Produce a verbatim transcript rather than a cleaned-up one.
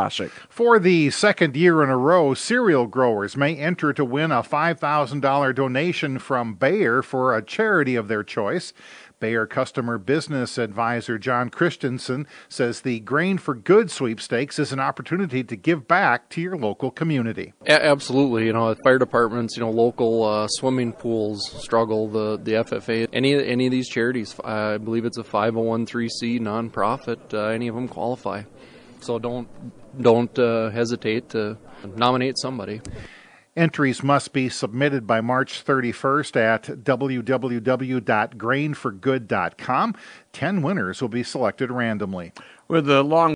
Classic. For the second year in a row, cereal growers may enter to win a five thousand dollars donation from Bayer for a charity of their choice. Bayer Customer Business Advisor John Christensen says the Grain for Good sweepstakes is an opportunity to give back to your local community. A- absolutely. You know, fire departments, you know, local uh, swimming pools struggle, the, the F F A, any, any of these charities, I believe it's a five oh one c nonprofit, uh, any of them qualify. So don't, don't uh, hesitate to nominate somebody. Entries must be submitted by March thirty-first at w w w dot grain for good dot com. Ten winners will be selected randomly. With the long